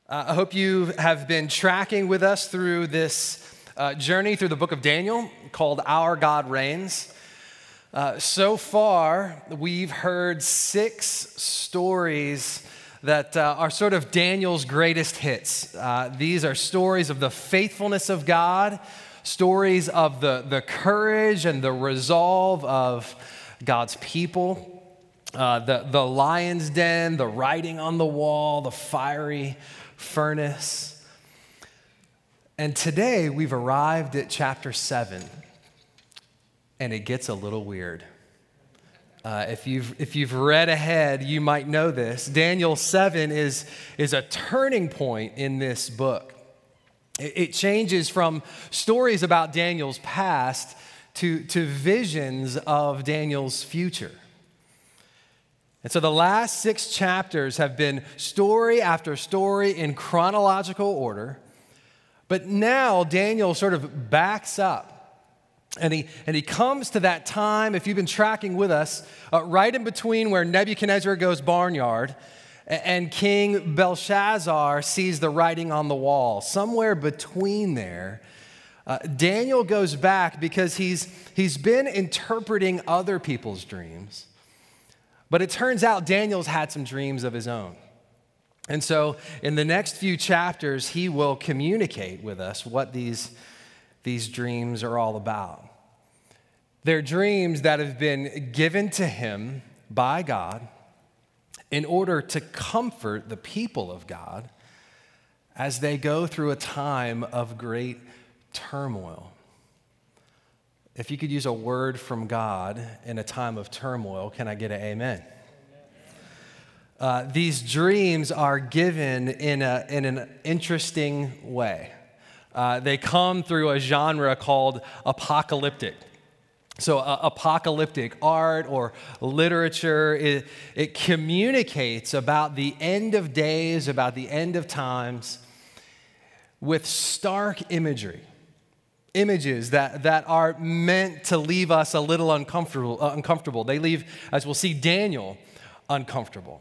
I hope you have been tracking with us through this journey through the book of Daniel called Our God Reigns. So far, we've heard 6 stories that are sort of Daniel's greatest hits. These are stories of the faithfulness of God, stories of the courage and the resolve of God's people, the lion's den, the writing on the wall, the fiery furnace. And today we've arrived at chapter 7, and it gets a little weird. If you've read ahead, you might know this. Daniel 7 is a turning point in this book. It changes from stories about Daniel's past to visions of Daniel's future. And so the last 6 chapters have been story after story in chronological order. But now Daniel sort of backs up and he comes to that time, if you've been tracking with us, right in between where Nebuchadnezzar goes barnyard and King Belshazzar sees the writing on the wall. Somewhere between there, Daniel goes back because he's been interpreting other people's dreams. But it turns out Daniel's had some dreams of his own. And so in the next few chapters, he will communicate with us what these dreams are all about. They're dreams that have been given to him by God in order to comfort the people of God as they go through a time of great turmoil. If you could use a word from God in a time of turmoil, can I get an amen? These dreams are given in an interesting way. They come through a genre called apocalyptic. So apocalyptic art or literature, it communicates about the end of days, about the end of times with stark imagery. Images that are meant to leave us a little uncomfortable. They leave, as we'll see, Daniel uncomfortable.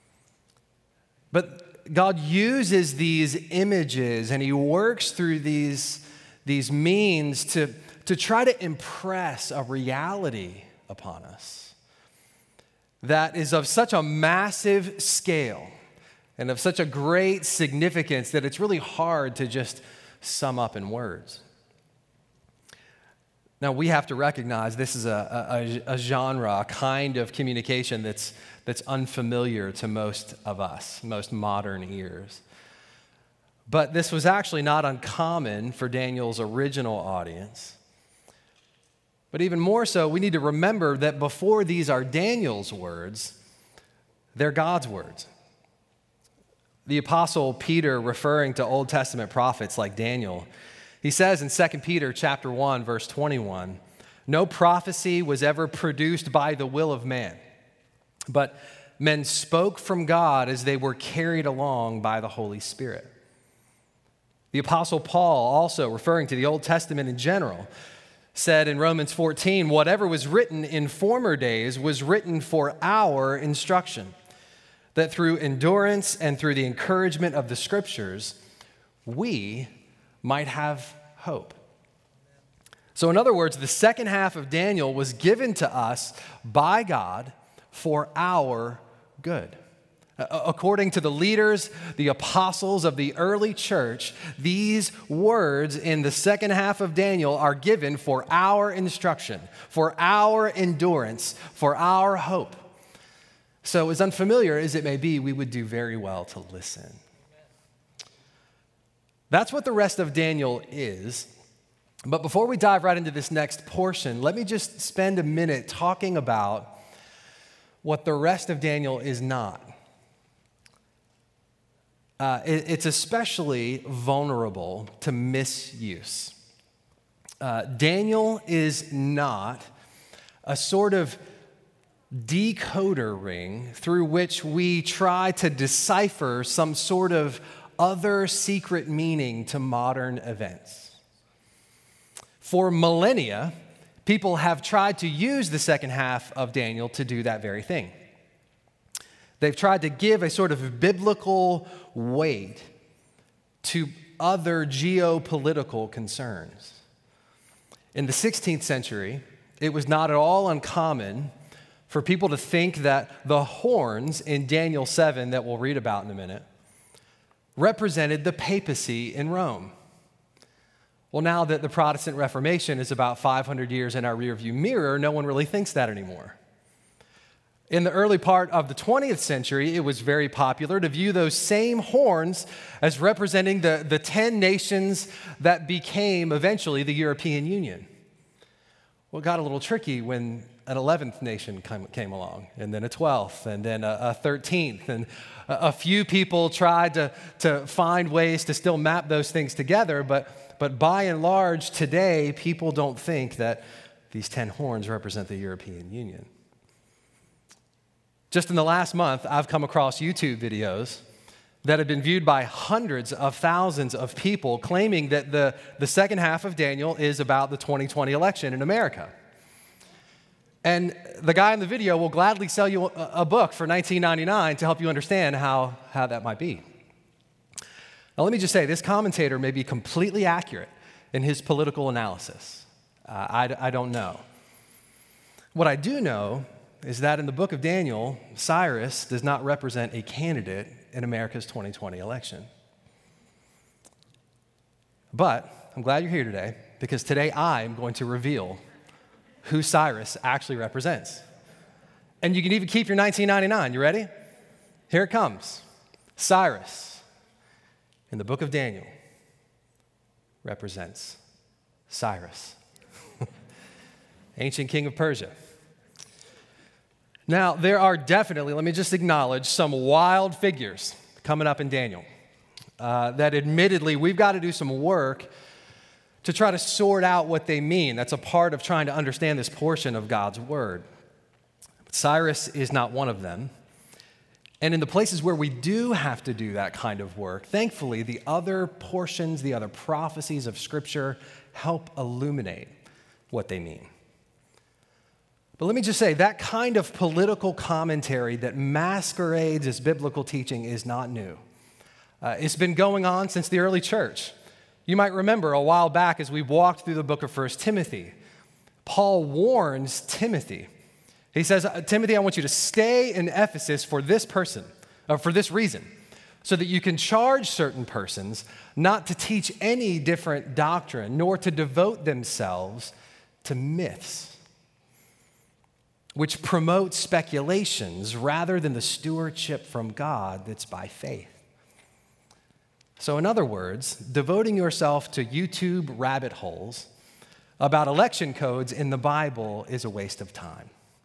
But God uses these images and he works through these means to try to impress a reality upon us that is of such a massive scale and of such a great significance that it's really hard to just sum up in words. Now, we have to recognize this is a genre, a kind of communication that's unfamiliar to most of us, most modern ears. But this was actually not uncommon for Daniel's original audience. But even more so, we need to remember that before these are Daniel's words, they're God's words. The Apostle Peter, referring to Old Testament prophets like Daniel, he says in 2 Peter chapter 1, verse 21, "No prophecy was ever produced by the will of man, but men spoke from God as they were carried along by the Holy Spirit." The Apostle Paul, also referring to the Old Testament in general, said in Romans 14, "Whatever was written in former days was written for our instruction, that through endurance and through the encouragement of the Scriptures, we might have hope." So in other words, the second half of Daniel was given to us by God for our good. According to the leaders, the apostles of the early church, these words in the second half of Daniel are given for our instruction, for our endurance, for our hope. So as unfamiliar as it may be, we would do very well to listen. That's what the rest of Daniel is. But before we dive right into this next portion, let me just spend a minute talking about what the rest of Daniel is not. It's especially vulnerable to misuse. Daniel is not a sort of decoder ring through which we try to decipher some sort of other secret meaning to modern events. For millennia, people have tried to use the second half of Daniel to do that very thing. They've tried to give a sort of biblical weight to other geopolitical concerns. In the 16th century, it was not at all uncommon for people to think that the horns in Daniel 7 that we'll read about in a minute represented the papacy in Rome. Well, now that the Protestant Reformation is about 500 years in our rearview mirror, no one really thinks that anymore. In the early part of the 20th century, it was very popular to view those same horns as representing the 10 nations that became eventually the European Union. Well, it got a little tricky when an 11th nation came along, and then a 12th, and then a 13th. And a few people tried to find ways to still map those things together, but by and large, today, people don't think that these 10 horns represent the European Union. Just in the last month, I've come across YouTube videos that have been viewed by hundreds of thousands of people claiming that the second half of Daniel is about the 2020 election in America. And the guy in the video will gladly sell you a book for $19.99 to help you understand how that might be. Now, let me just say, this commentator may be completely accurate in his political analysis. I don't know. What I do know is that in the book of Daniel, Cyrus does not represent a candidate in America's 2020 election. But I'm glad you're here today, because today I'm going to reveal who Cyrus actually represents. And you can even keep your $19.99. You ready? Here it comes. Cyrus, in the book of Daniel, represents Cyrus, ancient king of Persia. Now, there are definitely, let me just acknowledge, some wild figures coming up in Daniel that admittedly we've got to do some work to try to sort out what they mean. That's a part of trying to understand this portion of God's word. But Cyrus is not one of them. And in the places where we do have to do that kind of work, thankfully, the other portions, the other prophecies of Scripture help illuminate what they mean. But let me just say, that kind of political commentary that masquerades as biblical teaching is not new. It's been going on since the early church. You might remember a while back as we walked through the book of 1 Timothy, Paul warns Timothy. He says, Timothy, I want you to stay in Ephesus for this reason, so that you can charge certain persons not to teach any different doctrine, nor to devote themselves to myths, which promote speculations rather than the stewardship from God that's by faith. So in other words, devoting yourself to YouTube rabbit holes about election codes in the Bible is a waste of time.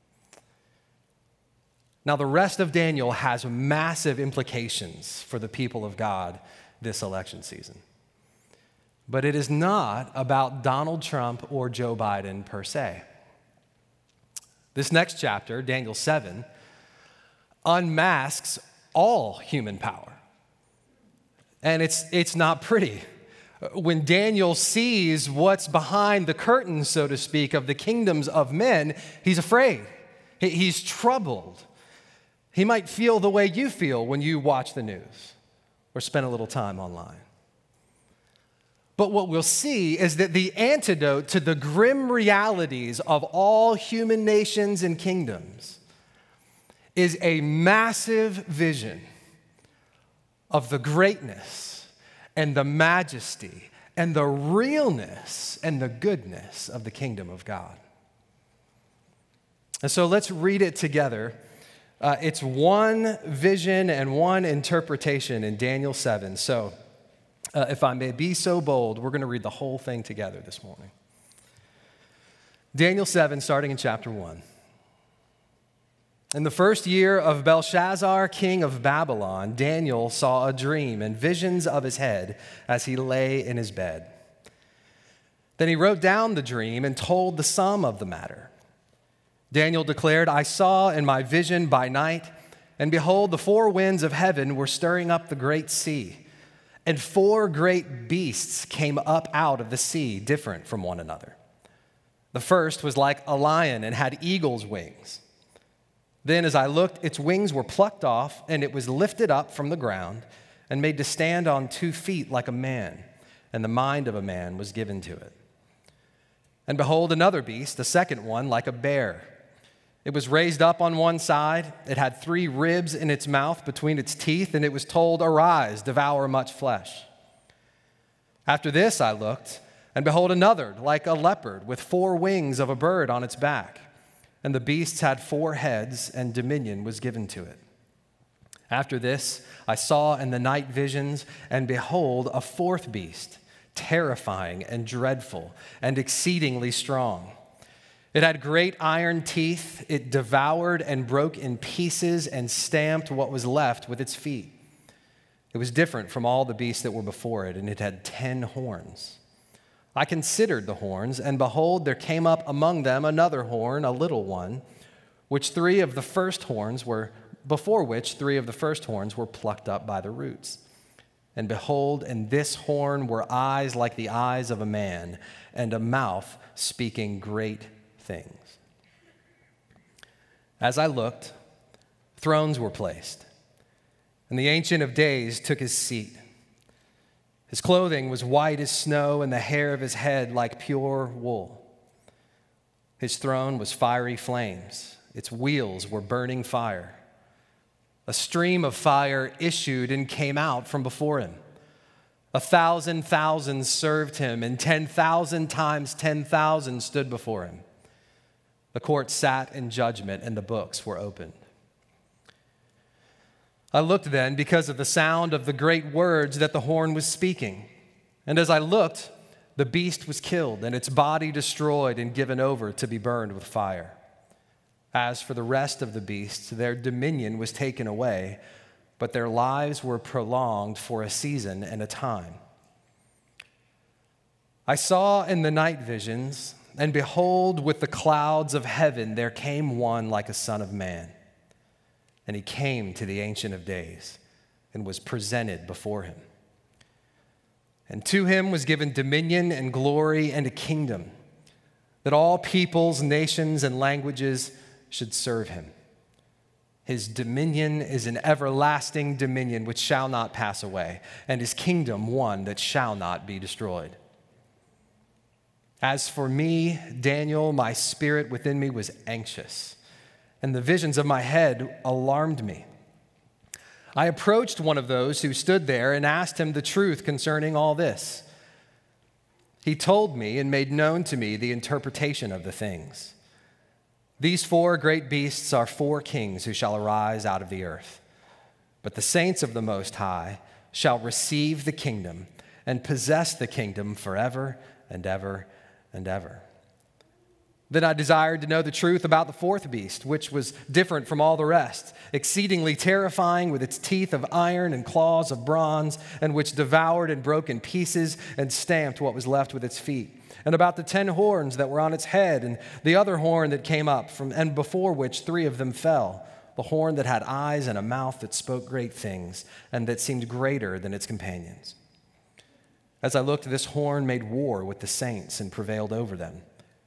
Now, the rest of Daniel has massive implications for the people of God this election season. But it is not about Donald Trump or Joe Biden per se. This next chapter, Daniel 7, unmasks all human power. And it's not pretty. When Daniel sees what's behind the curtain, so to speak, of the kingdoms of men, he's afraid. He's troubled. He might feel the way you feel when you watch the news or spend a little time online. But what we'll see is that the antidote to the grim realities of all human nations and kingdoms is a massive vision of the greatness and the majesty and the realness and the goodness of the kingdom of God. And so let's read it together. It's one vision and one interpretation in Daniel 7. So if I may be so bold, we're going to read the whole thing together this morning. Daniel 7, starting in chapter 1. In the first year of Belshazzar, king of Babylon, Daniel saw a dream and visions of his head as he lay in his bed. Then he wrote down the dream and told the sum of the matter. Daniel declared, I saw in my vision by night, and behold, the four winds of heaven were stirring up the great sea, and four great beasts came up out of the sea, different from one another. The first was like a lion and had eagle's wings. Then as I looked, its wings were plucked off, and it was lifted up from the ground, and made to stand on 2 feet like a man, and the mind of a man was given to it. And behold, another beast, the second one, like a bear. It was raised up on one side. It had 3 ribs in its mouth between its teeth, and it was told, "Arise, devour much flesh." After this I looked, and behold, another, like a leopard, with 4 wings of a bird on its back. And the beasts had 4 heads, and dominion was given to it. After this I saw in the night visions, and behold, a 4th beast, terrifying and dreadful and exceedingly strong. It had great iron teeth. It devoured and broke in pieces and stamped what was left with its feet. It was different from all the beasts that were before it, and it had 10 horns. I considered the horns, and behold, there came up among them another horn, a little one, before which 3 of the first horns were plucked up by the roots. And behold, in this horn were eyes like the eyes of a man, and a mouth speaking great things. As I looked, thrones were placed, and the Ancient of Days took his seat. His clothing was white as snow, and the hair of his head like pure wool. His throne was fiery flames. Its wheels were burning fire. A stream of fire issued and came out from before him. 1,000 thousands served him, and 10,000 times 10,000 stood before him. The court sat in judgment, and the books were opened. I looked then because of the sound of the great words that the horn was speaking. And as I looked, the beast was killed, and its body destroyed and given over to be burned with fire. As for the rest of the beasts, their dominion was taken away, but their lives were prolonged for a season and a time. I saw in the night visions, and behold, with the clouds of heaven there came one like a son of man. And he came to the Ancient of Days and was presented before him. And to him was given dominion and glory and a kingdom, that all peoples, nations, and languages should serve him. His dominion is an everlasting dominion which shall not pass away, and his kingdom one that shall not be destroyed. As for me, Daniel, my spirit within me was anxious, and the visions of my head alarmed me. I approached one of those who stood there and asked him the truth concerning all this. He told me and made known to me the interpretation of the things. These 4 great beasts are 4 kings who shall arise out of the earth. But the saints of the Most High shall receive the kingdom and possess the kingdom forever and ever and ever. Then I desired to know the truth about the 4th beast, which was different from all the rest, exceedingly terrifying, with its teeth of iron and claws of bronze, and which devoured and broke in pieces and stamped what was left with its feet. And about the 10 horns that were on its head, and the other horn that came up from, and before which 3 of them fell, the horn that had eyes and a mouth that spoke great things, and that seemed greater than its companions. As I looked, this horn made war with the saints and prevailed over them,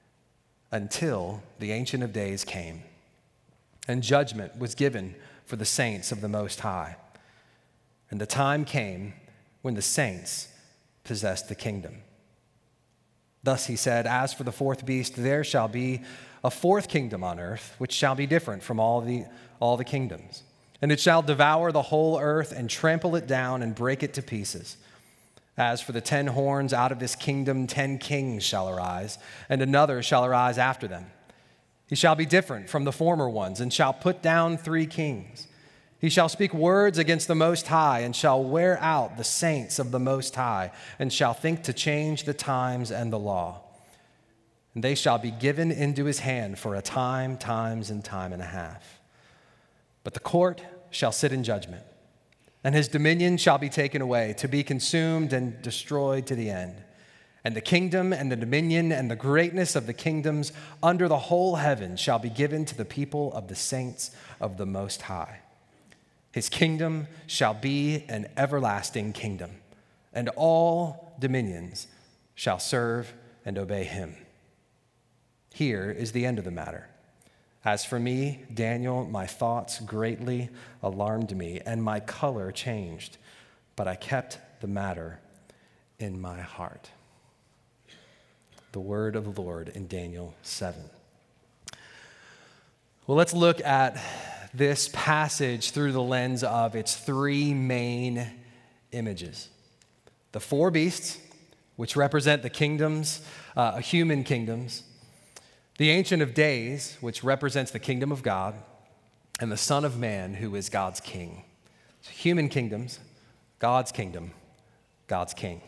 until the Ancient of Days came, and judgment was given for the saints of the Most High. And the time came when the saints possessed the kingdom. Thus he said, as for the 4th beast, there shall be a 4th kingdom on earth, which shall be different from all the kingdoms. And it shall devour the whole earth and trample it down and break it to pieces. As for the 10 horns, out of this kingdom 10 kings shall arise, and another shall arise after them. He shall be different from the former ones, and shall put down 3 kings. He shall speak words against the Most High, and shall wear out the saints of the Most High, and shall think to change the times and the law. And they shall be given into his hand for a time, times, and time and a half. But the court shall sit in judgment, and his dominion shall be taken away, to be consumed and destroyed to the end. And the kingdom and the dominion and the greatness of the kingdoms under the whole heaven shall be given to the people of the saints of the Most High. His kingdom shall be an everlasting kingdom, and all dominions shall serve and obey him. Here is the end of the matter. As for me, Daniel, my thoughts greatly alarmed me, and my color changed. but I kept the matter in my heart. The word of the Lord in Daniel 7. Well, let's look at this passage through the lens of its three main images. The four beasts, which represent the kingdoms, human kingdoms. The Ancient of Days, which represents the kingdom of God. And the Son of Man, who is God's king. So human kingdoms, God's kingdom, God's king.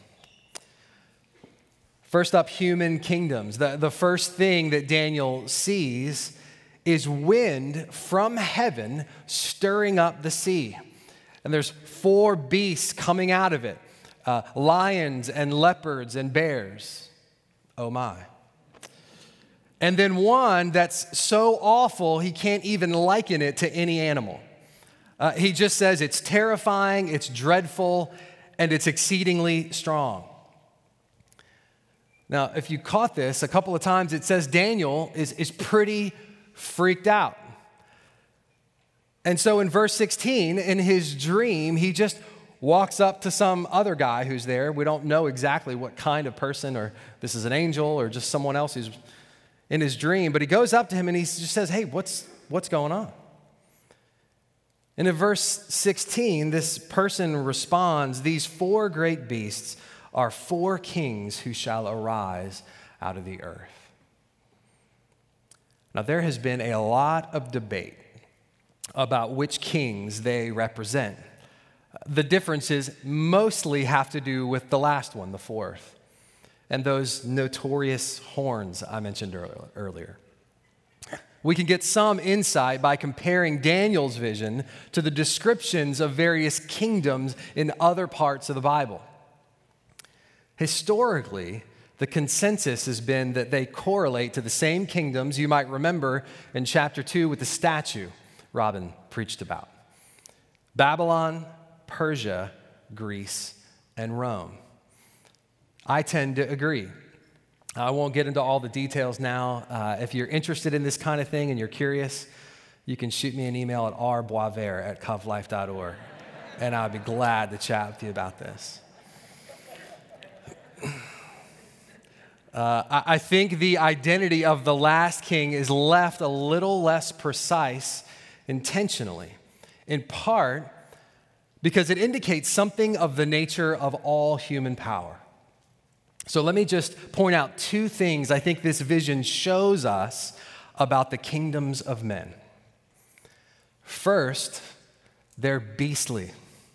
First up, human kingdoms. The first thing that Daniel sees is wind from heaven stirring up the sea. And there's four beasts coming out of it, lions and leopards and bears. Oh my. And then one that's so awful, he can't even liken it to any animal. He just says it's terrifying, it's dreadful, and it's exceedingly strong. Now, if you caught this, a couple of times it says Daniel is pretty freaked out. And so in verse 16, in his dream, he just walks up to some other guy who's there. We don't know exactly what kind of person, or this is an angel or just someone else who's in his dream, but he goes up to him and he just says, hey, what's going on? And in verse 16, this person responds, these four great beasts are four kings who shall arise out of the earth. Now, there has been a lot of debate about which kings they represent. The differences mostly have to do with the last one, the fourth, and those notorious horns I mentioned earlier. We can get some insight by comparing Daniel's vision to the descriptions of various kingdoms in other parts of the Bible. Historically, the consensus has been that they correlate to the same kingdoms you might remember in chapter 2 with the statue Robin preached about: Babylon, Persia, Greece, and Rome. I tend to agree. I won't get into all the details now. If you're interested in this kind of thing and you're curious, you can shoot me an email at rboisvert@covlife.org, and I'll be glad to chat with you about this. I think the identity of the last king is left a little less precise intentionally, in part because it indicates something of the nature of all human power. So let me just point out two things I think this vision shows us about the kingdoms of men. First, they're beastly.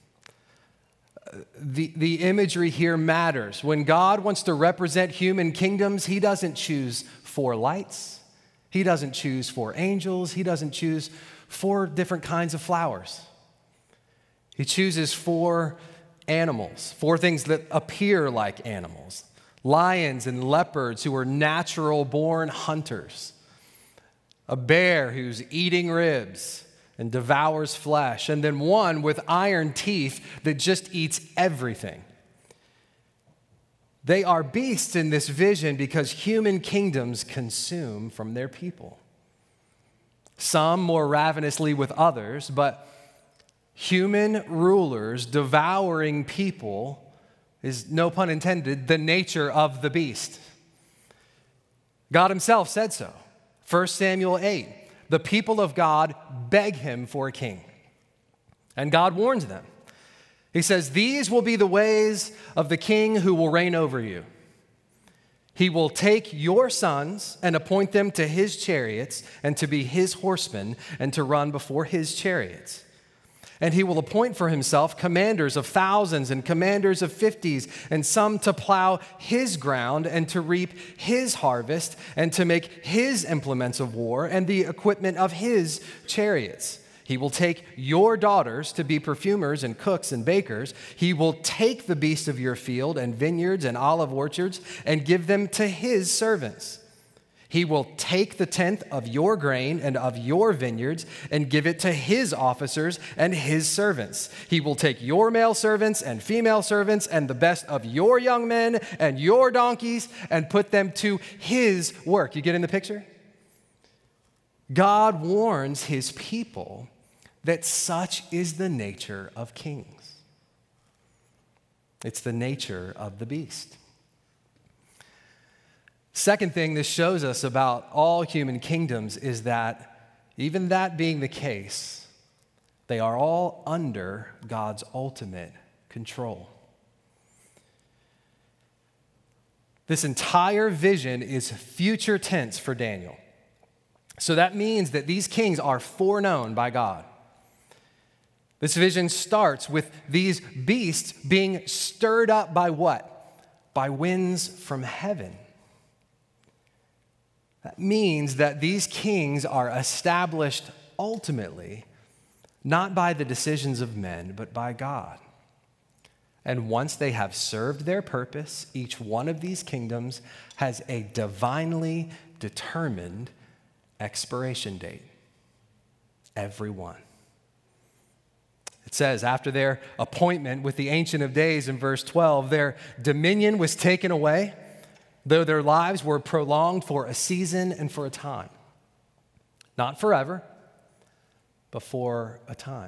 The imagery here matters. When God wants to represent human kingdoms, he doesn't choose four lights. He doesn't choose four angels. He doesn't choose four different kinds of flowers. He chooses four animals, four things that appear like animals. Lions and leopards who are natural-born hunters. A bear who's eating ribs and devours flesh, and then one with iron teeth that just eats everything. They are beasts in this vision because human kingdoms consume from their people. Some more ravenously with others, but human rulers devouring people is, no pun intended, the nature of the beast. God himself said so. 1 Samuel 8. The people of God beg him for a king. And God warns them. He says, these will be the ways of the king who will reign over you. He will take your sons and appoint them to his chariots and to be his horsemen and to run before his chariots. And he will appoint for himself commanders of thousands and commanders of 50s, and some to plow his ground and to reap his harvest and to make his implements of war and the equipment of his chariots. He will take your daughters to be perfumers and cooks and bakers. He will take the beasts of your field and vineyards and olive orchards and give them to his servants. He will take the tenth of your grain and of your vineyards and give it to his officers and his servants. He will take your male servants and female servants and the best of your young men and your donkeys and put them to his work. You get in the picture? God warns his people that such is the nature of kings. It's the nature of the beast. Second thing this shows us about all human kingdoms is that, even that being the case, they are all under God's ultimate control. This entire vision is future tense for Daniel. So that means that these kings are foreknown by God. This vision starts with these beasts being stirred up by what? By winds from heaven. That means that these kings are established ultimately not by the decisions of men, but by God. And once they have served their purpose, each one of these kingdoms has a divinely determined expiration date. Every one. It says, after their appointment with the Ancient of Days in verse 12, their dominion was taken away, though their lives were prolonged for a season and for a time. Not forever, but for a time.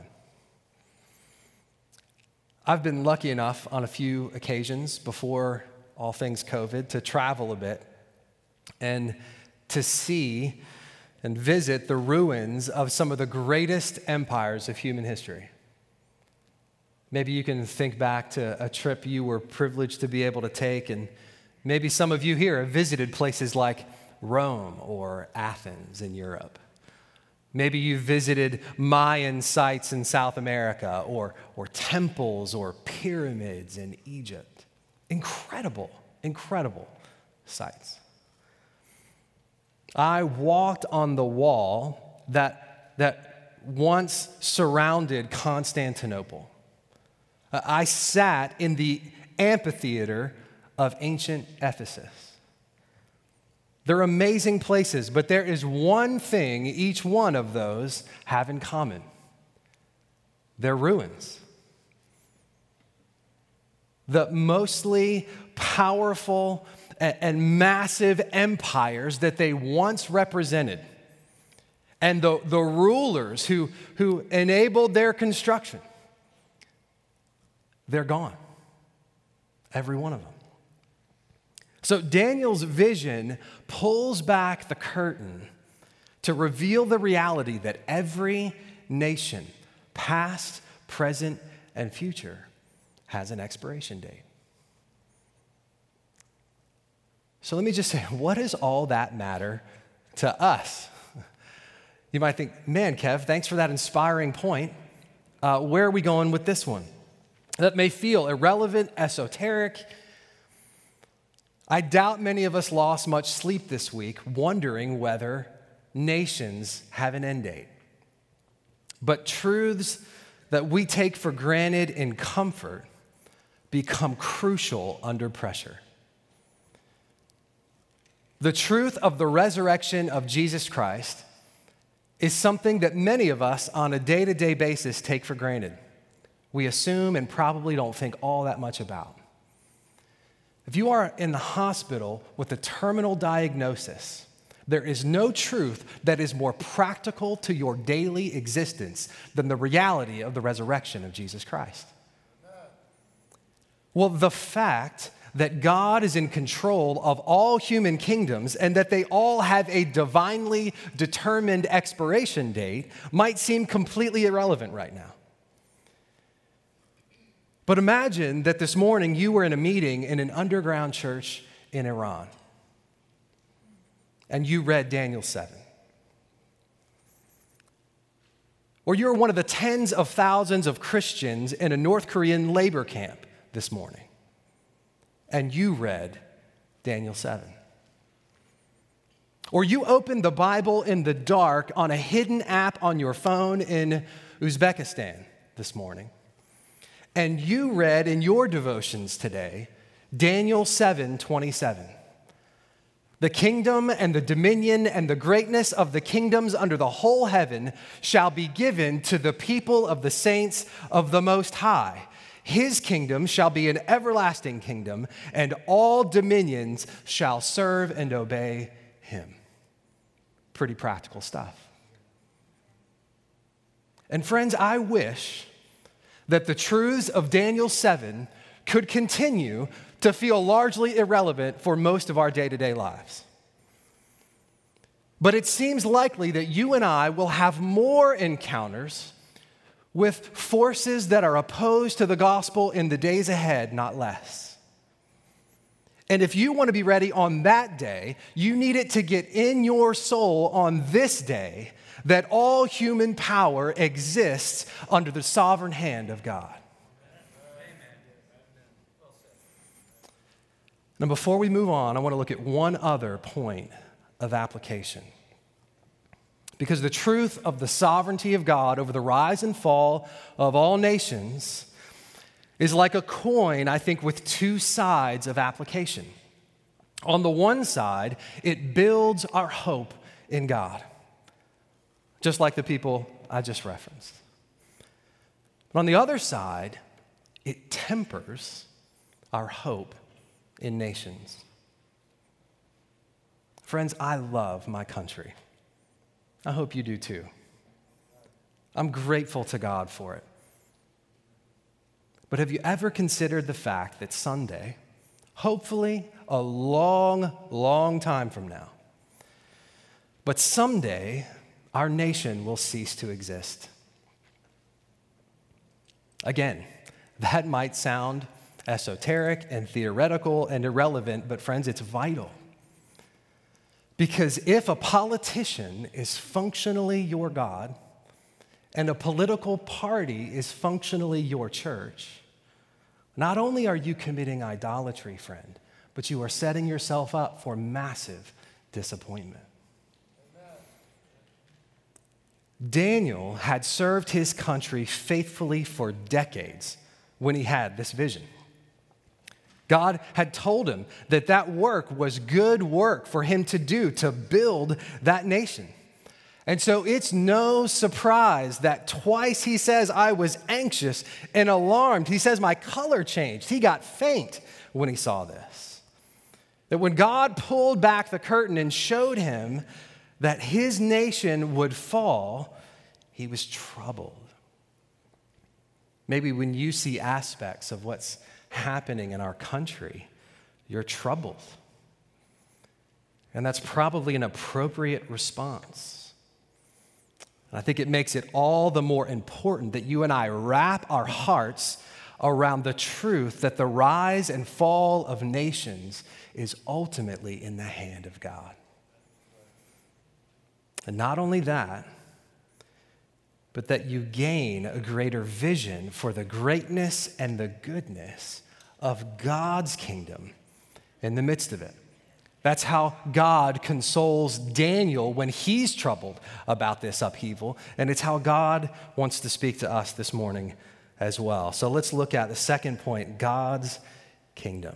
I've been lucky enough on a few occasions before all things COVID to travel a bit and to see and visit the ruins of some of the greatest empires of human history. Maybe you can think back to a trip you were privileged to be able to take, and maybe some of you here have visited places like Rome or Athens in Europe. Maybe you visited Mayan sites in South America or temples or pyramids in Egypt. Incredible, incredible sites. I walked on the wall that once surrounded Constantinople. I sat in the amphitheater of ancient Ephesus. They're amazing places, but there is one thing each one of those have in common. They're ruins. The mostly powerful and massive empires that they once represented, and the rulers who enabled their construction, they're gone. Every one of them. So Daniel's vision pulls back the curtain to reveal the reality that every nation, past, present, and future, has an expiration date. So let me just say, what does all that matter to us? You might think, man, Kev, thanks for that inspiring point. Where are we going with this one? That may feel irrelevant, esoteric. I doubt many of us lost much sleep this week wondering whether nations have an end date. But truths that we take for granted in comfort become crucial under pressure. The truth of the resurrection of Jesus Christ is something that many of us on a day-to-day basis take for granted. We assume and probably don't think all that much about. If you are in the hospital with a terminal diagnosis, there is no truth that is more practical to your daily existence than the reality of the resurrection of Jesus Christ. Well, the fact that God is in control of all human kingdoms and that they all have a divinely determined expiration date might seem completely irrelevant right now. But imagine that this morning you were in a meeting in an underground church in Iran, and you read Daniel 7. Or you're one of the tens of thousands of Christians in a North Korean labor camp this morning, and you read Daniel 7. Or you opened the Bible in the dark on a hidden app on your phone in Uzbekistan this morning, and you read in your devotions today Daniel 7:27. The kingdom and the dominion and the greatness of the kingdoms under the whole heaven shall be given to the people of the saints of the Most High. His kingdom shall be an everlasting kingdom, and all dominions shall serve and obey him. Pretty practical stuff. And friends, I wish that the truths of Daniel 7 could continue to feel largely irrelevant for most of our day-to-day lives. But it seems likely that you and I will have more encounters with forces that are opposed to the gospel in the days ahead, not less. And if you want to be ready on that day, you need it to get in your soul on this day that all human power exists under the sovereign hand of God. Now, before we move on, I want to look at one other point of application. Because the truth of the sovereignty of God over the rise and fall of all nations is like a coin, I think, with two sides of application. On the one side, it builds our hope in God, just like the people I just referenced. But on the other side, it tempers our hope in nations. Friends, I love my country. I hope you do too. I'm grateful to God for it. But have you ever considered the fact that someday, hopefully a long, long time from now, but someday our nation will cease to exist? Again, that might sound esoteric and theoretical and irrelevant, but friends, it's vital. Because if a politician is functionally your God and a political party is functionally your church, not only are you committing idolatry, friend, but you are setting yourself up for massive disappointment. Daniel had served his country faithfully for decades when he had this vision. God had told him that that work was good work for him to do, to build that nation. And so it's no surprise that twice he says, I was anxious and alarmed. He says, my color changed. He got faint when he saw this. That when God pulled back the curtain and showed him that his nation would fall, he was troubled. Maybe when you see aspects of what's happening in our country, you're troubled. And that's probably an appropriate response. And I think it makes it all the more important that you and I wrap our hearts around the truth that the rise and fall of nations is ultimately in the hand of God. And not only that, but that you gain a greater vision for the greatness and the goodness of God's kingdom in the midst of it. That's how God consoles Daniel when he's troubled about this upheaval, and it's how God wants to speak to us this morning as well. So let's look at the second point, God's kingdom.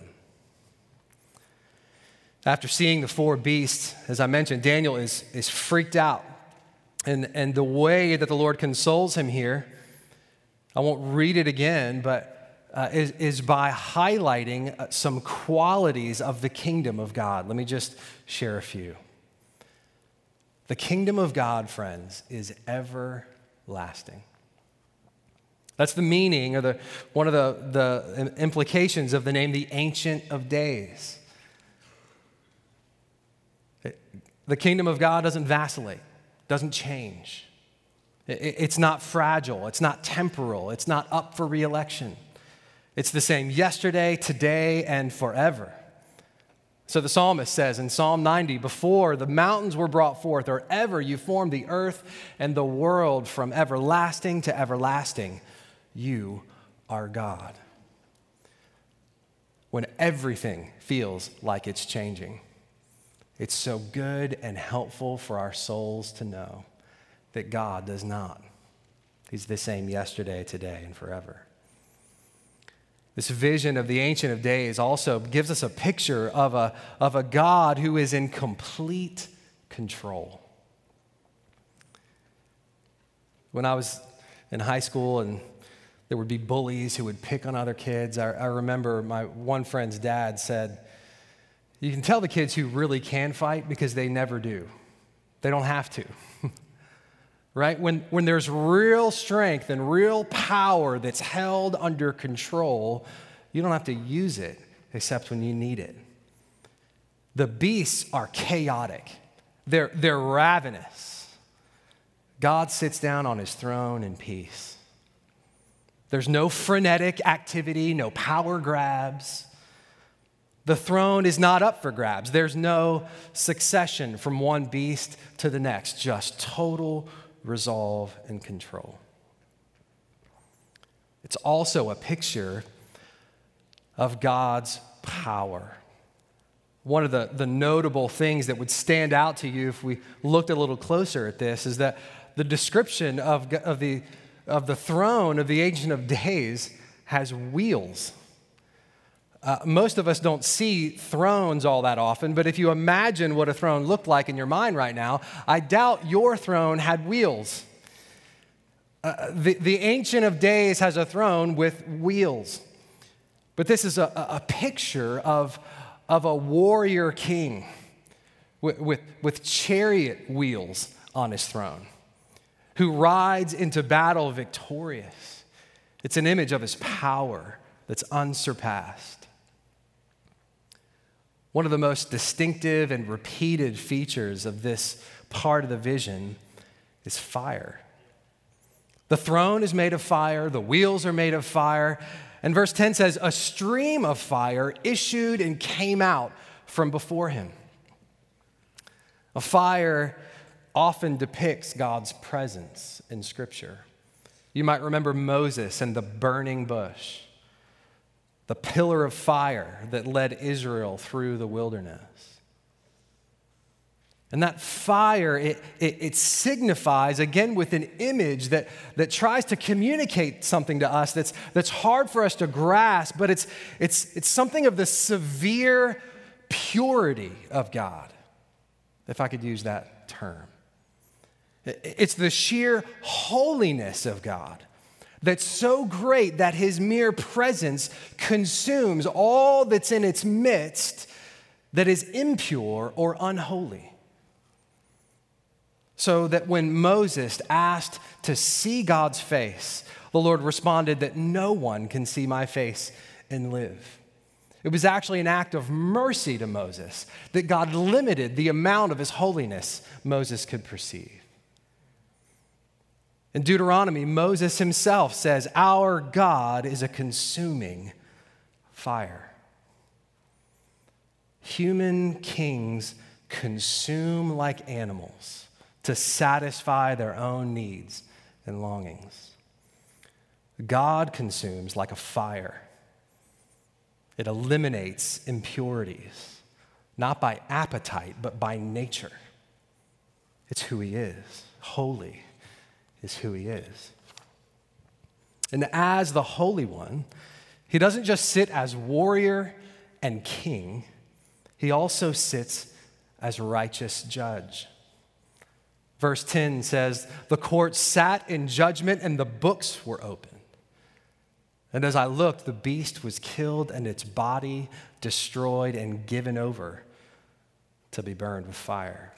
After seeing the four beasts, as I mentioned, Daniel is freaked out. And the way that the Lord consoles him here, I won't read it again, but is by highlighting some qualities of the kingdom of God. Let me just share a few. The kingdom of God, friends, is everlasting. That's the meaning, or one of the implications of the name, the Ancient of Days. The kingdom of God doesn't vacillate. Doesn't change. It's not fragile. It's not temporal. It's not up for re-election. It's the same yesterday, today, and forever. So the psalmist says in Psalm 90, before the mountains were brought forth, or ever you formed the earth and the world, from everlasting to everlasting, you are God. When everything feels like it's changing, it's so good and helpful for our souls to know that God does not. He's the same yesterday, today, and forever. This vision of the Ancient of Days also gives us a picture of a God who is in complete control. When I was in high school and there would be bullies who would pick on other kids, I remember my one friend's dad said, you can tell the kids who really can fight because they never do. They don't have to. Right? When there's real strength and real power that's held under control, You don't have to use it except when you need it. The beasts are chaotic. They're ravenous. God sits down on his throne in peace. There's no frenetic activity, no power grabs. The throne is not up for grabs. There's no succession from one beast to the next, just total resolve and control. It's also a picture of God's power. One of the notable things that would stand out to you if we looked a little closer at this is that the description of the throne of the Ancient of Days has wheels. Most of us don't see thrones all that often, but if you imagine what a throne looked like in your mind right now, I doubt your throne had wheels. The Ancient of Days has a throne with wheels. But this is a picture of a warrior king with chariot wheels on his throne, who rides into battle victorious. It's an image of his power that's unsurpassed. One of the most distinctive and repeated features of this part of the vision is fire. The throne is made of fire, the wheels are made of fire, and verse 10 says, a stream of fire issued and came out from before him. A fire often depicts God's presence in Scripture. You might remember Moses and the burning bush, the pillar of fire that led Israel through the wilderness. And that fire, it signifies, again, with an image that tries to communicate something to us that's hard for us to grasp, but it's something of the severe purity of God, if I could use that term. It's the sheer holiness of God that's so great that his mere presence consumes all that's in its midst that is impure or unholy. So that when Moses asked to see God's face, the Lord responded that no one can see my face and live. It was actually an act of mercy to Moses that God limited the amount of his holiness Moses could perceive. In Deuteronomy, Moses himself says, our God is a consuming fire. Human kings consume like animals to satisfy their own needs and longings. God consumes like a fire. It eliminates impurities, not by appetite, but by nature. It's who he is. Holy is who he is. And as the Holy One, he doesn't just sit as warrior and king, he also sits as righteous judge. Verse 10 says, the court sat in judgment and the books were opened. And as I looked, the beast was killed and its body destroyed and given over to be burned with fire.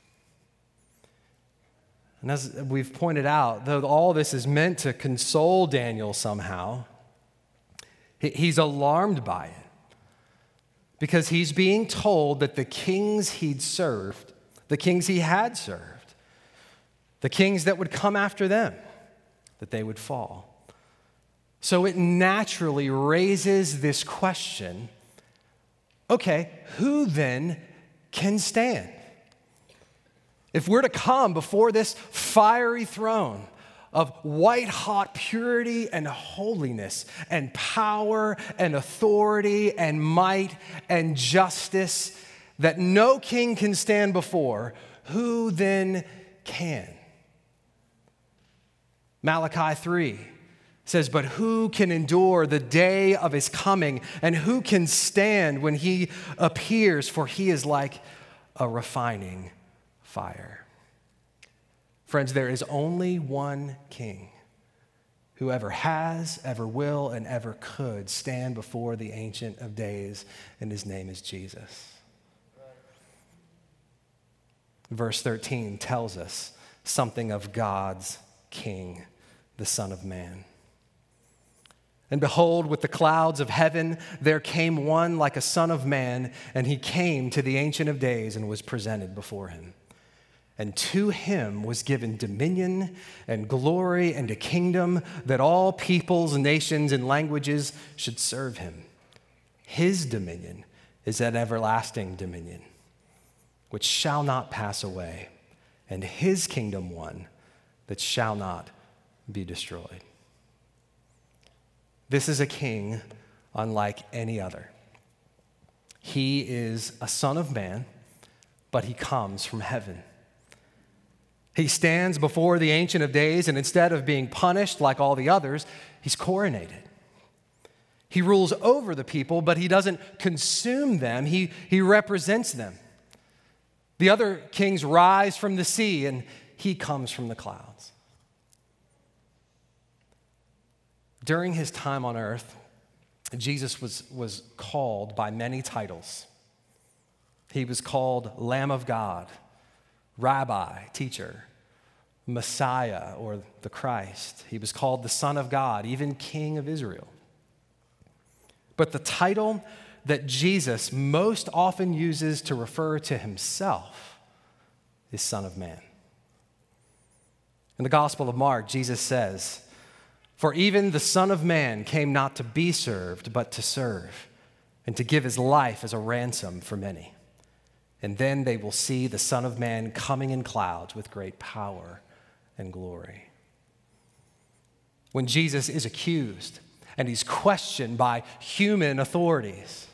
And as we've pointed out, though all this is meant to console Daniel somehow, he's alarmed by it because he's being told that the kings he'd served, the kings he had served, the kings that would come after them, that they would fall. So it naturally raises this question, okay, who then can stand? If we're to come before this fiery throne of white-hot purity and holiness and power and authority and might and justice that no king can stand before, who then can? Malachi 3 says, but who can endure the day of his coming, and who can stand when he appears? For he is like a refining fire. Friends, there is only one king who ever has, ever will, and ever could stand before the Ancient of Days, and his name is Jesus. Verse 13 tells us something of God's King, the Son of Man. And behold, with the clouds of heaven, there came one like a son of man, and he came to the Ancient of Days and was presented before him. And to him was given dominion and glory and a kingdom that all peoples, nations, and languages should serve him. His dominion is an everlasting dominion, which shall not pass away, and his kingdom one that shall not be destroyed. This is a king unlike any other. He is a son of man, but he comes from heaven. He stands before the Ancient of Days, and instead of being punished like all the others, he's coronated. He rules over the people, but he doesn't consume them. He represents them. The other kings rise from the sea, and he comes from the clouds. During his time on earth, Jesus was called by many titles. He was called Lamb of God, Rabbi, teacher, Messiah, or the Christ. He was called the Son of God, even King of Israel. But the title that Jesus most often uses to refer to himself is Son of Man. In the Gospel of Mark, Jesus says, "For even the Son of Man came not to be served, but to serve, and to give his life as a ransom for many. And then they will see the Son of Man coming in clouds with great power and glory." When Jesus is accused and he's questioned by human authorities,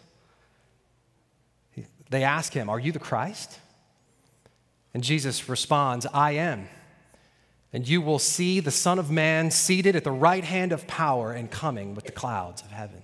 they ask him, "Are you the Christ?" And Jesus responds, "I am. And you will see the Son of Man seated at the right hand of power and coming with the clouds of heaven."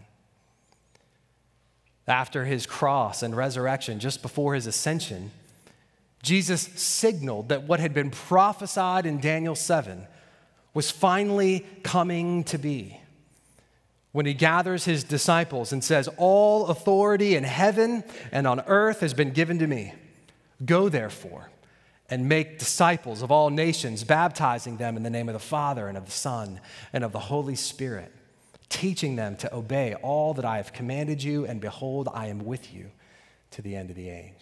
After his cross and resurrection, just before his ascension, Jesus signaled that what had been prophesied in Daniel 7 was finally coming to be. When he gathers his disciples and says, "All authority in heaven and on earth has been given to me. Go therefore and make disciples of all nations, baptizing them in the name of the Father and of the Son and of the Holy Spirit, teaching them to obey all that I have commanded you, and behold, I am with you to the end of the age."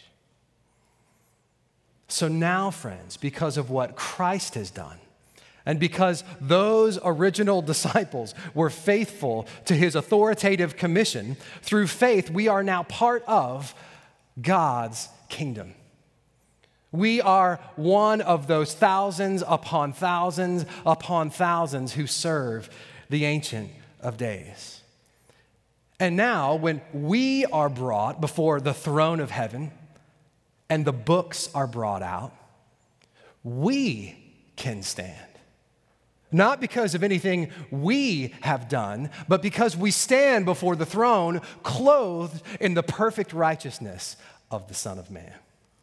So now, friends, because of what Christ has done, and because those original disciples were faithful to his authoritative commission, through faith, we are now part of God's kingdom. We are one of those thousands upon thousands upon thousands who serve the Ancient of Days. And now, when we are brought before the throne of heaven and the books are brought out, we can stand. Not because of anything we have done, but because we stand before the throne clothed in the perfect righteousness of the Son of Man.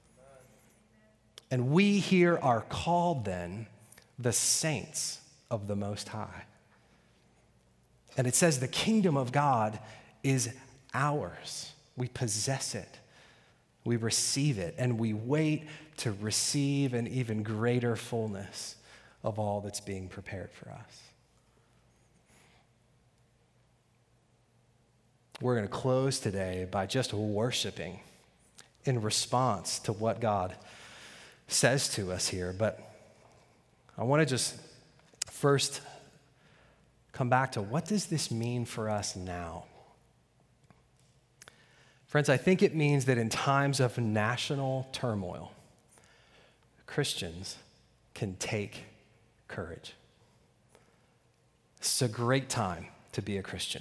And we here are called then the saints of the Most High. And it says the kingdom of God is ours. We possess it. We receive it, and we wait to receive an even greater fullness of all that's being prepared for us. We're going to close today by just worshiping in response to what God says to us here. But I want to just first come back to, what does this mean for us now? Friends, I think it means that in times of national turmoil, Christians can take courage. It's a great time to be a Christian,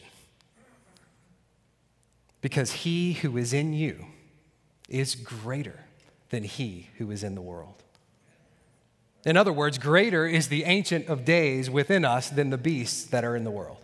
because he who is in you is greater than he who is in the world. In other words, greater is the Ancient of Days within us than the beasts that are in the world.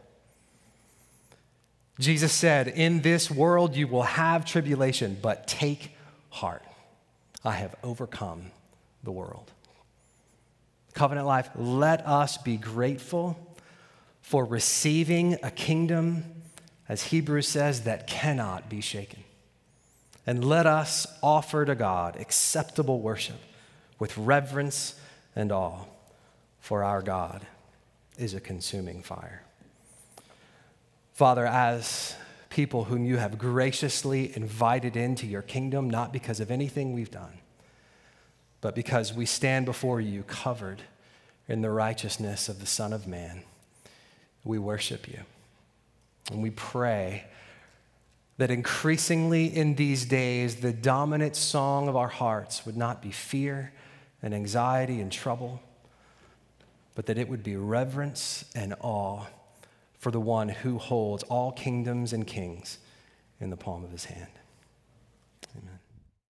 Jesus said, "In this world you will have tribulation, but take heart. I have overcome the world." Covenant Life, let us be grateful for receiving a kingdom, as Hebrews says, that cannot be shaken. And let us offer to God acceptable worship with reverence and awe, for our God is a consuming fire. Father, as people whom you have graciously invited into your kingdom, not because of anything we've done, but because we stand before you covered in the righteousness of the Son of Man, we worship you. And we pray that increasingly in these days, the dominant song of our hearts would not be fear and anxiety and trouble, but that it would be reverence and awe for the one who holds all kingdoms and kings in the palm of his hand.